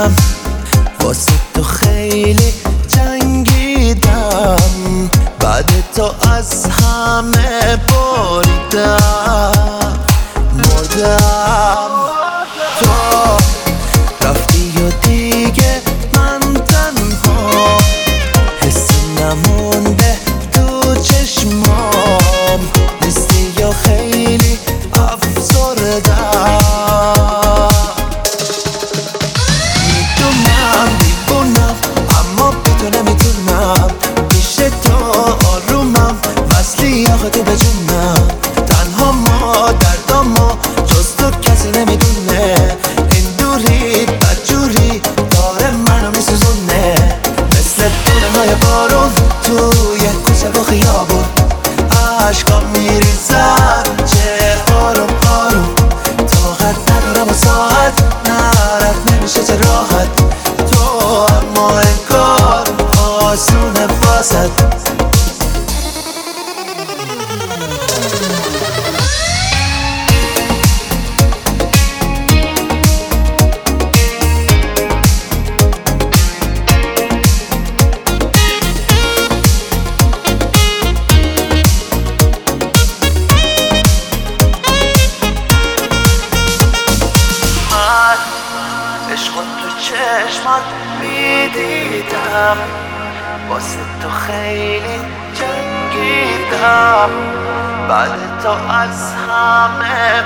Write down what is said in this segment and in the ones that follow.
دیدم، واسه تو خیلی جنگیدم، بعد تو از همه بریدم، مردم. تو رفتی و دیگه من تنها، حسی نمونده تو چشمام، نیستی یا خیلی افسردم. میدونم دیوونم اما بی تو نمیتونم، پیش تو آرومم وصلی آخه تو به جونم. تنها ما دردامو جز تو کسی نمیدونه، این دوری بدجوری داره منو میسوزونه، مثل دونه های بارون توی کوچه و خیابون. عشقام میریزن چه آروم آروم، طاقت ندارم و ساعت نرد نمیشه چه راحت. تو اما انگار آسونه واسد. عشق تو چشمات میدیدم، واسه تو خیلی جنگیدم، بعد تو از همه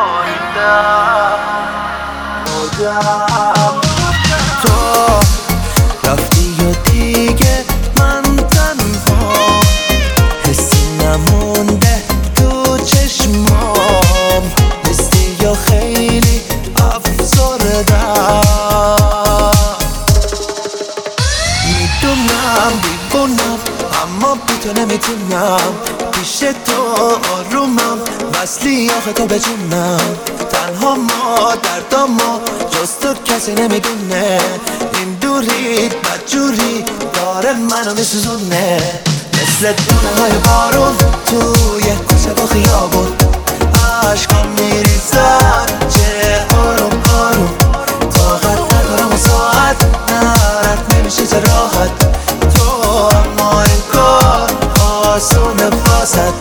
بریدم. تو رفتی و دیگه من تنها، حسی نمونده تو چشمام، نیستی یا خیلی افسردم. میدونم دیوونم اما بی تو نمیتونم، پیش تو آرومم وصلی آخه تو به جونم. تنها ما دردامو جز تو کسی نمیدونه، این دوری بدجوری داره منو میسوزونه، مثل دونه های بارون توی کوچه و خیابون. عشقام میریزن چه آروم آروم، طاقت ندارم و ساعت نرد نمیشه چه راحت. تو اما انگار آسونه واسد.